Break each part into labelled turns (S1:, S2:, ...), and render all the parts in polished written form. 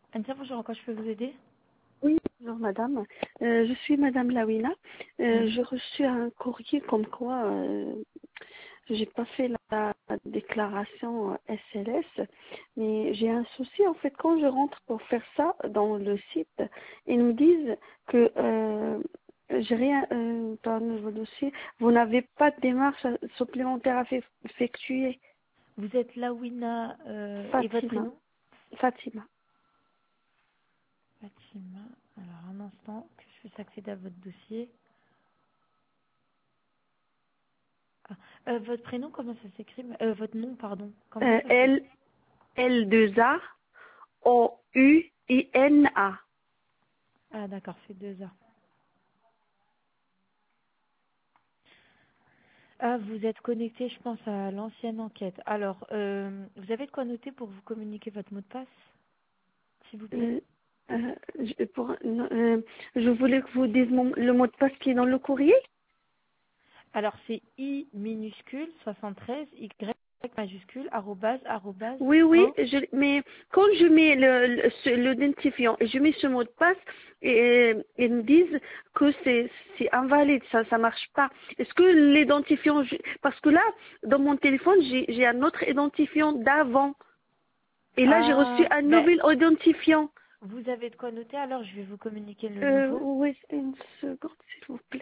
S1: Antia, bonjour, en quoi je peux vous aider?
S2: Oui, bonjour madame. Je suis madame Lawina.
S1: Oui.
S2: J'ai reçu un courrier comme quoi j'ai pas fait la déclaration SLS, mais j'ai un souci en fait quand je rentre pour faire ça dans le site, ils nous disent que j'ai rien dans le dossier, vous n'avez pas de démarche supplémentaire à effectuer.
S1: Vous êtes Lawina et votre
S2: Fatima,
S1: prénom?
S2: Fatima.
S1: Fatima. Alors, un instant, que je puisse accéder à votre dossier. Ah, votre prénom, comment ça s'écrit? Votre nom, pardon. Comment ça s'écrit?
S2: L L2A OUINA.
S1: Ah, d'accord, c'est 2 heures. Ah, vous êtes connecté, je pense, à l'ancienne enquête. Alors, vous avez de quoi noter pour vous communiquer votre mot de passe, s'il vous plaît?
S2: Euh, je voulais que vous disiez le mot de passe qui est dans le courrier.
S1: Alors, c'est I minuscule 73 Y majuscule arrobase
S2: Oui, oui,
S1: quand?
S2: mais quand je mets l'identifiant et je mets ce mot de passe, et, ils me disent que c'est invalide, ça marche pas. Est-ce que l'identifiant, parce que là, dans mon téléphone, j'ai un autre identifiant d'avant. Et là, j'ai reçu
S1: Ah,
S2: un
S1: ben,
S2: nouvel identifiant.
S1: vous avez de quoi noter, alors je vais vous communiquer le nouveau.
S2: Oui, une seconde, s'il vous plaît.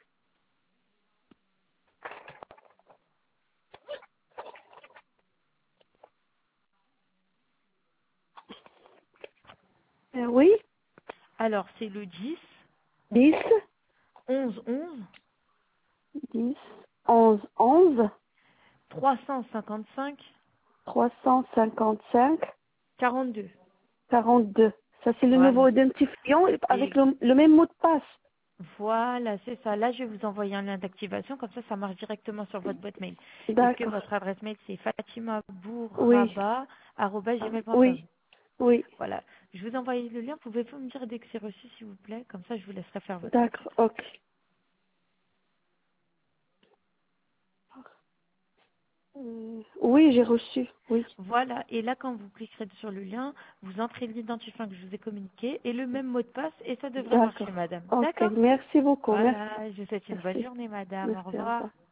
S2: Oui,
S1: Alors, c'est le 10
S2: 10,
S1: 11 11
S2: 10, 11, 11,
S1: 355
S2: 355,
S1: 42.
S2: 42. Ça, c'est le
S1: Voilà.
S2: nouveau identifiant avec
S1: Et
S2: le même mot de passe.
S1: voilà, c'est ça. Là, je vais vous envoyer un lien d'activation, comme ça marche directement sur votre boîte mail. Est-ce que
S2: D'accord.
S1: votre adresse mail, c'est
S2: Oui.
S1: fatimabourraba@gmail.com?
S2: Oui. Oui.
S1: Voilà. Je vous envoie le lien. Pouvez-vous me dire dès que c'est reçu, s'il vous plaît? Comme ça, je vous laisserai faire votre enquête.
S2: D'accord. Ok. Oui, j'ai reçu. Oui.
S1: Voilà, et là, quand vous cliquerez sur le lien, vous entrez l'identifiant que je vous ai communiqué et le même mot de passe, et ça devrait marcher,
S2: D'accord.
S1: madame.
S2: Ok.
S1: D'accord?
S2: Merci beaucoup. Merci.
S1: Voilà, je vous souhaite une bonne
S2: Merci.
S1: journée, madame. Au
S2: Merci. Au
S1: revoir.
S2: revoir.